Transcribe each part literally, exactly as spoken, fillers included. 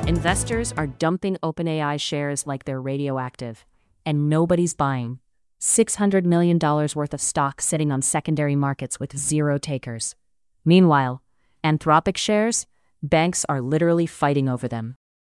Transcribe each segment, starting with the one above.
Investors are dumping OpenAI shares like they're radioactive, and nobody's buying. six hundred million dollars worth of stock sitting on secondary markets with zero takers. Meanwhile, Anthropic shares, banks are literally fighting over them.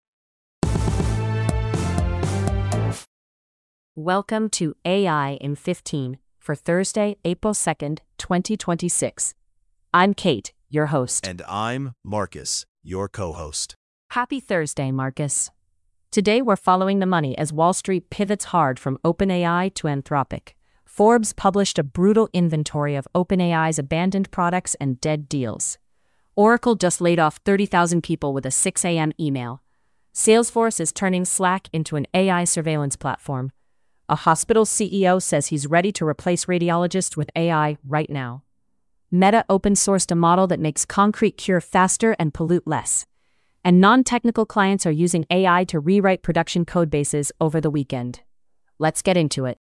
Welcome to A I in fifteen for Thursday, April second, twenty twenty-six. I'm Kate, your host. And I'm Marcus, your co-host. Happy Thursday, Marcus. Today we're following the money as Wall Street pivots hard from OpenAI to Anthropic. Forbes published a brutal inventory of OpenAI's abandoned products and dead deals. Oracle just laid off thirty thousand people with a six a m email. Salesforce is turning Slack into an A I surveillance platform. A hospital C E O says he's ready to replace radiologists with A I right now. Meta open-sourced a model that makes concrete cure faster and pollute less. And non-technical clients are using A I to rewrite production codebases over the weekend. Let's get into it.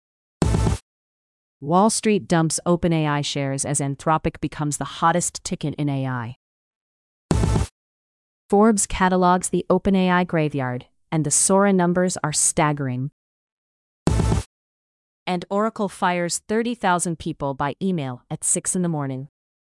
Wall Street dumps OpenAI shares as Anthropic becomes the hottest ticket in A I. Forbes catalogs the OpenAI graveyard, and the Sora numbers are staggering. And Oracle fires thirty thousand people by email at six in the morning.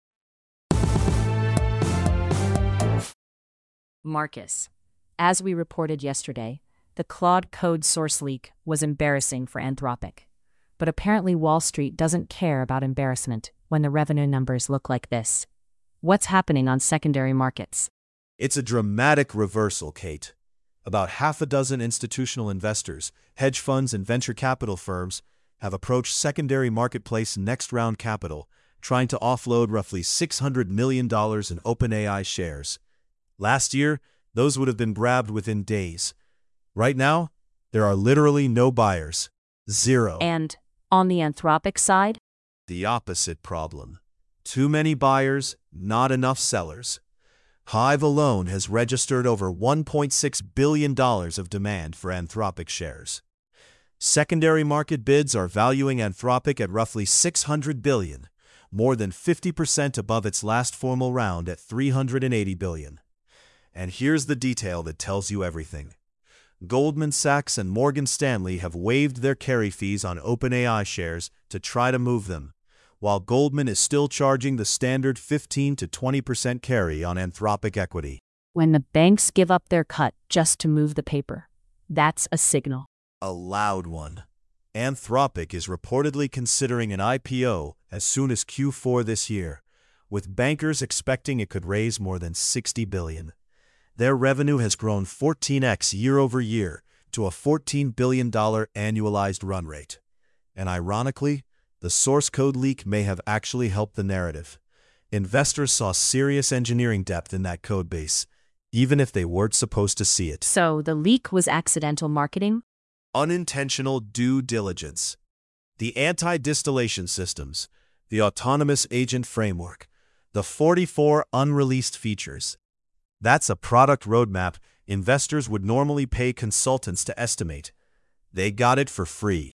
Marcus. As we reported yesterday, the Claude Code source leak was embarrassing for Anthropic. But apparently Wall Street doesn't care about embarrassment when the revenue numbers look like this. What's happening on secondary markets? It's a dramatic reversal, Kate. About half a dozen institutional investors, hedge funds, and venture capital firms have approached secondary marketplace Next Round Capital, trying to offload roughly six hundred million dollars in OpenAI shares. Last year, those would have been grabbed within days. Right now, there are literally no buyers. Zero. And on the Anthropic side? The opposite problem. Too many buyers, not enough sellers. Hive alone has registered over one point six billion dollars of demand for Anthropic shares. Secondary market bids are valuing Anthropic at roughly six hundred billion dollars, more than fifty percent above its last formal round at three hundred eighty billion dollars. And here's the detail that tells you everything. Goldman Sachs and Morgan Stanley have waived their carry fees on OpenAI shares to try to move them, while Goldman is still charging the standard fifteen to twenty percent carry on Anthropic equity. When the banks give up their cut just to move the paper, that's a signal. A loud one. Anthropic is reportedly considering an I P O as soon as Q four this year, with bankers expecting it could raise more than sixty billion dollars. Their revenue has grown fourteen x year over year to a fourteen billion dollars annualized run rate. And ironically, the source code leak may have actually helped the narrative. Investors saw serious engineering depth in that code base, even if they weren't supposed to see it. So the leak was accidental marketing? Unintentional due diligence. The anti-distillation systems, the autonomous agent framework, the forty-four unreleased features. That's a product roadmap investors would normally pay consultants to estimate. They got it for free.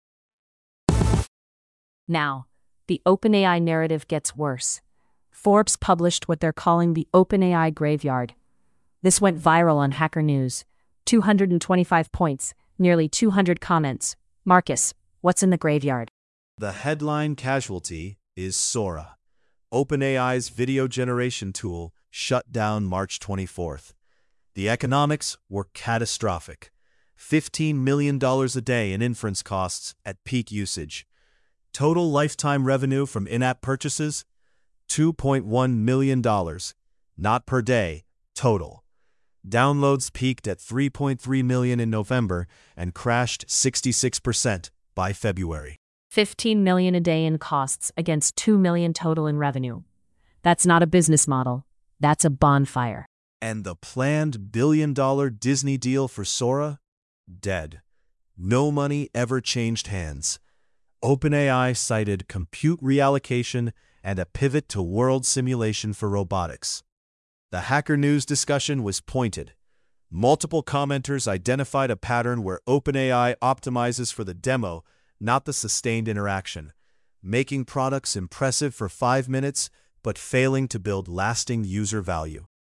Now, the OpenAI narrative gets worse. Forbes published what they're calling the OpenAI graveyard. This went viral on Hacker News. two hundred twenty-five points, nearly two hundred comments. Marcus, what's in the graveyard? The headline casualty is Sora. OpenAI's video generation tool shut down March twenty-fourth. The economics were catastrophic. fifteen million dollars a day in inference costs at peak usage. Total lifetime revenue from in-app purchases? two point one million dollars. Not per day, total. Downloads peaked at three point three million in November and crashed sixty-six percent by February. fifteen million dollars a day in costs against two million dollars total in revenue. That's not a business model. That's a bonfire. And the planned billion-dollar Disney deal for Sora? Dead. No money ever changed hands. OpenAI cited compute reallocation and a pivot to world simulation for robotics. The Hacker News discussion was pointed. Multiple commenters identified a pattern where OpenAI optimizes for the demo, not the sustained interaction, making products impressive for five minutes but failing to build lasting user value.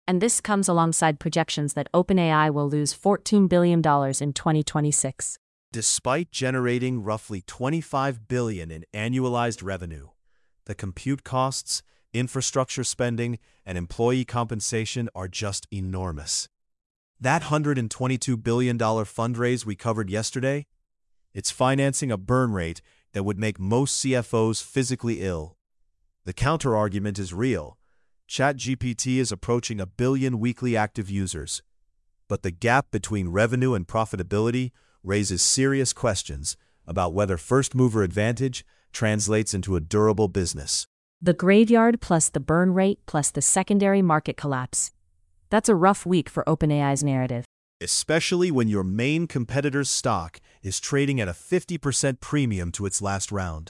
And this comes alongside projections that OpenAI will lose fourteen billion dollars in twenty twenty-six. Despite generating roughly twenty-five billion dollars in annualized revenue, the compute costs, infrastructure spending, and employee compensation are just enormous. That one hundred twenty-two billion dollars fundraise we covered yesterday, it's financing a burn rate that would make most C F Os physically ill. The counterargument is real. ChatGPT is approaching a billion weekly active users. But the gap between revenue and profitability raises serious questions about whether first-mover advantage translates into a durable business. The graveyard plus the burn rate plus the secondary market collapse. That's a rough week for OpenAI's narrative. Especially when your main competitor's stock is trading at a fifty percent premium to its last round.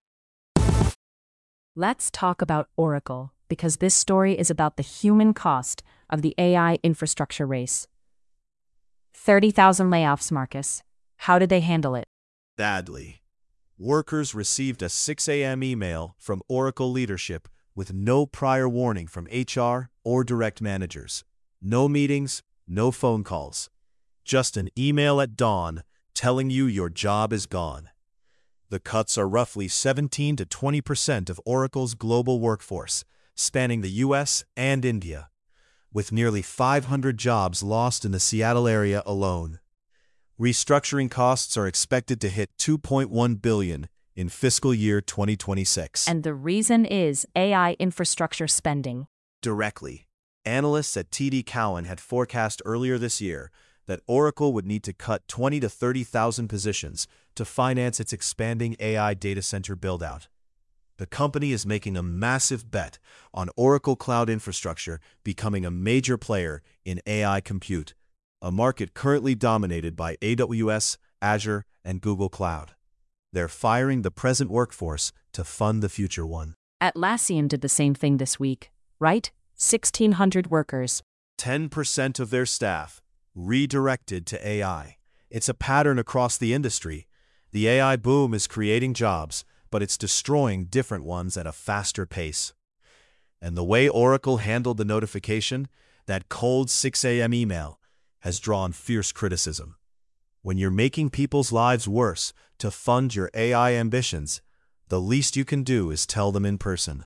Let's talk about Oracle, because this story is about the human cost of the A I infrastructure race. thirty thousand layoffs, Marcus. How did they handle it? Badly. Workers received a six A M email from Oracle leadership with no prior warning from H R or direct managers. No meetings, no phone calls. Just an email at dawn telling you your job is gone. The cuts are roughly seventeen to twenty percent of Oracle's global workforce, spanning the U S and India, with nearly five hundred jobs lost in the Seattle area alone. Restructuring costs are expected to hit two point one billion dollars in fiscal year twenty twenty-six. And the reason is A I infrastructure spending. Directly, analysts at T D Cowen had forecast earlier this year that Oracle would need to cut twenty to thirty thousand positions to finance its expanding A I data center build-out. The company is making a massive bet on Oracle Cloud Infrastructure becoming a major player in A I compute, a market currently dominated by A W S, Azure, and Google Cloud. They're firing the present workforce to fund the future one. Atlassian did the same thing this week, right? sixteen hundred workers. ten percent of their staff redirected to A I. It's a pattern across the industry. The A I boom is creating jobs, but it's destroying different ones at a faster pace. And the way Oracle handled the notification, that cold six A M email, has drawn fierce criticism. When you're making people's lives worse to fund your A I ambitions, the least you can do is tell them in person.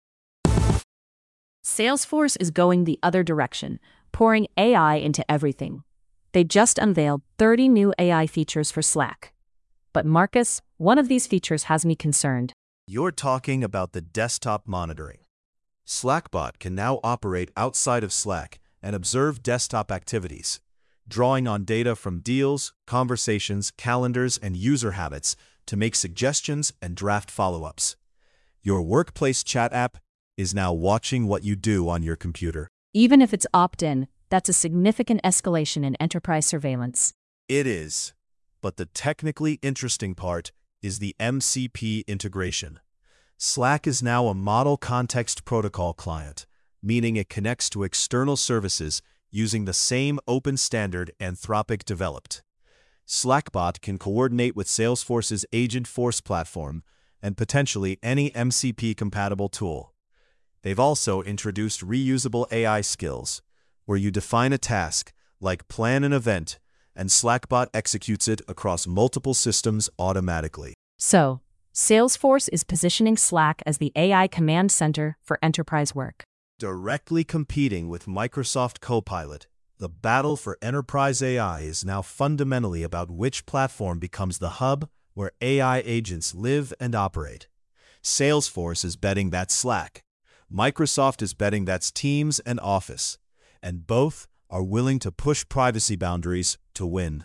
Salesforce is going the other direction, pouring A I into everything. They just unveiled thirty new A I features for Slack. But Marcus, one of these features has me concerned. You're talking about the desktop monitoring. Slackbot can now operate outside of Slack and observe desktop activities, drawing on data from deals, conversations, calendars, and user habits to make suggestions and draft follow-ups. Your workplace chat app is now watching what you do on your computer. Even if it's opt-in, that's a significant escalation in enterprise surveillance. It is. But the technically interesting part is the M C P integration. Slack is now a Model Context Protocol client, meaning it connects to external services using the same open standard Anthropic developed. Slackbot can coordinate with Salesforce's Agentforce platform and potentially any M C P-compatible tool. They've also introduced reusable A I skills, where you define a task, like plan an event, and Slackbot executes it across multiple systems automatically. So, Salesforce is positioning Slack as the A I command center for enterprise work. Directly competing with Microsoft Copilot, the battle for enterprise A I is now fundamentally about which platform becomes the hub where A I agents live and operate. Salesforce is betting that's Slack. Microsoft is betting that's Teams and Office. And both are willing to push privacy boundaries to win.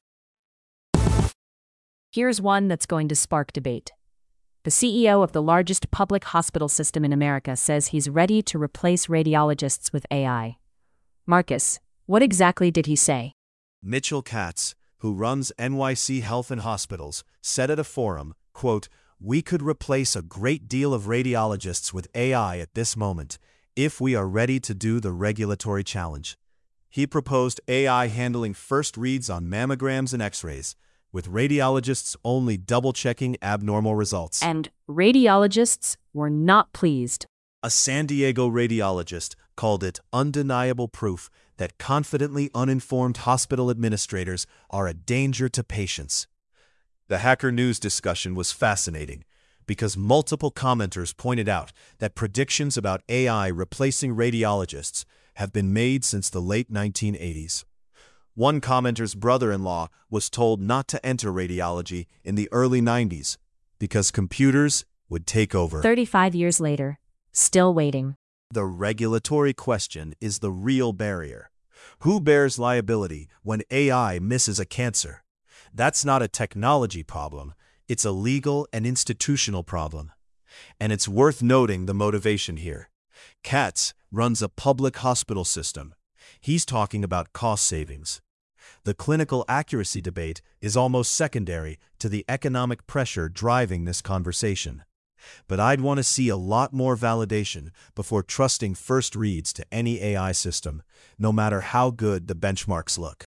Here's one that's going to spark debate. The C E O of the largest public hospital system in America says he's ready to replace radiologists with A I. Marcus, what exactly did he say? Mitchell Katz, who runs N Y C Health and Hospitals, said at a forum, quote, "We could replace a great deal of radiologists with A I at this moment, if we are ready to do the regulatory challenge." He proposed A I handling first reads on mammograms and X-rays, with radiologists only double-checking abnormal results. And radiologists were not pleased. A San Diego radiologist called it undeniable proof that confidently uninformed hospital administrators are a danger to patients. The Hacker News discussion was fascinating because multiple commenters pointed out that predictions about A I replacing radiologists have been made since the late nineteen eighties. One commenter's brother-in-law was told not to enter radiology in the early nineties because computers would take over. thirty-five years later, still waiting. The regulatory question is the real barrier. Who bears liability when A I misses a cancer? That's not a technology problem. It's a legal and institutional problem. And it's worth noting the motivation here. Katz runs a public hospital system. He's talking about cost savings. The clinical accuracy debate is almost secondary to the economic pressure driving this conversation. But I'd want to see a lot more validation before trusting first reads to any A I system, no matter how good the benchmarks look.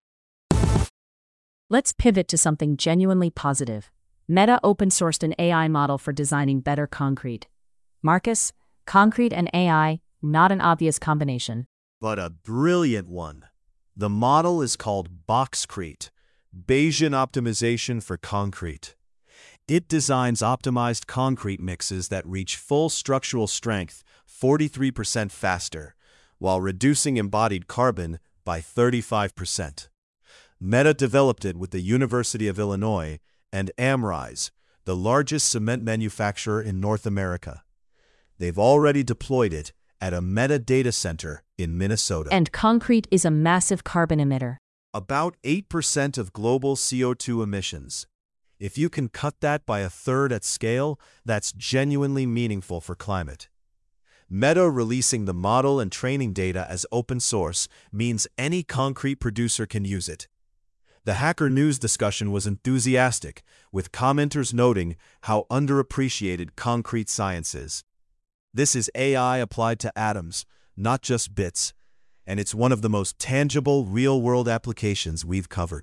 Let's pivot to something genuinely positive. Meta open-sourced an A I model for designing better concrete. Marcus, concrete and A I, not an obvious combination. But a brilliant one. The model is called Boxcrete, Bayesian optimization for concrete. It designs optimized concrete mixes that reach full structural strength forty-three percent faster, while reducing embodied carbon by thirty-five percent. Meta developed it with the University of Illinois and Amrise, the largest cement manufacturer in North America. They've already deployed it at a Meta data center in Minnesota. And concrete is a massive carbon emitter. About eight percent of global C O two emissions. If you can cut that by a third at scale, that's genuinely meaningful for climate. Meta releasing the model and training data as open source means any concrete producer can use it. The Hacker News discussion was enthusiastic, with commenters noting how underappreciated concrete science is. This is A I applied to atoms, not just bits, and it's one of the most tangible, real-world applications we've covered.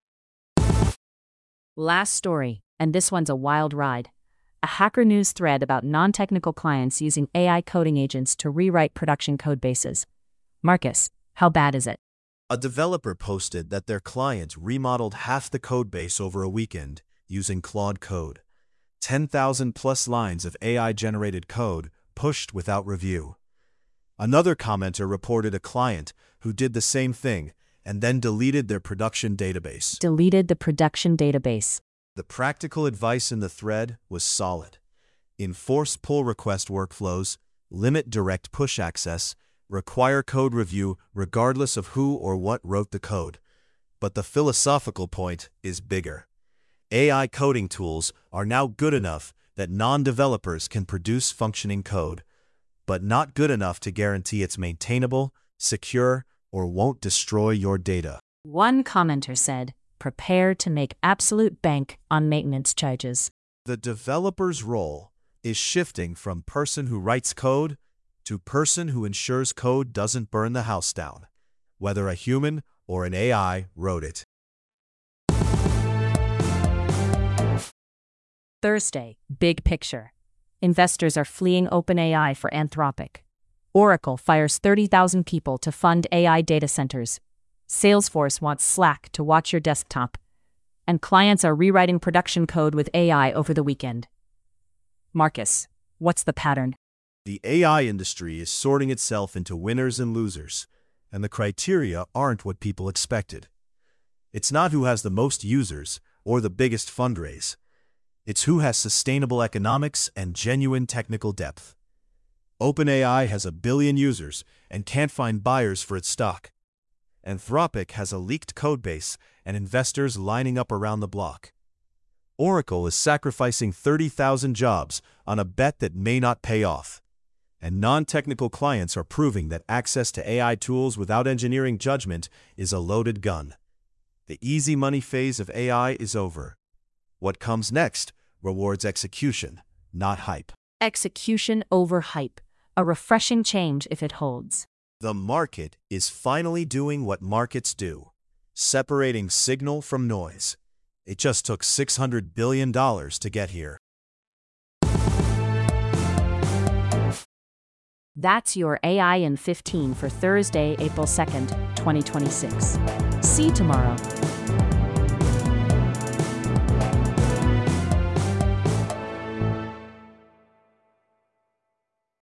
Last story, and this one's a wild ride. A Hacker News thread about non-technical clients using A I coding agents to rewrite production code bases. Marcus, how bad is it? A developer posted that their client remodeled half the code base over a weekend using Claude Code. ten thousand plus lines of A I-generated code pushed without review. Another commenter reported a client who did the same thing and then deleted their production database. Deleted the production database. The practical advice in the thread was solid. Enforce pull request workflows, limit direct push access, require code review regardless of who or what wrote the code. But the philosophical point is bigger. A I coding tools are now good enough that non-developers can produce functioning code, but not good enough to guarantee it's maintainable, secure, or won't destroy your data. One commenter said, prepare to make absolute bank on maintenance charges. The developer's role is shifting from person who writes code to person who ensures code doesn't burn the house down, whether a human or an A I wrote it. Thursday, big picture. Investors are fleeing OpenAI for Anthropic. Oracle fires thirty thousand people to fund A I data centers. Salesforce wants Slack to watch your desktop. And clients are rewriting production code with A I over the weekend. Marcus, what's the pattern? The A I industry is sorting itself into winners and losers, and the criteria aren't what people expected. It's not who has the most users or the biggest fundraise. It's who has sustainable economics and genuine technical depth. OpenAI has a billion users and can't find buyers for its stock. Anthropic has a leaked codebase and investors lining up around the block. Oracle is sacrificing thirty thousand jobs on a bet that may not pay off. And non-technical clients are proving that access to A I tools without engineering judgment is a loaded gun. The easy money phase of A I is over. What comes next rewards execution, not hype. Execution over hype. A refreshing change if it holds. The market is finally doing what markets do, separating signal from noise. It just took six hundred billion dollars to get here. That's your A I in fifteen for Thursday, April second, twenty twenty-six. See you tomorrow.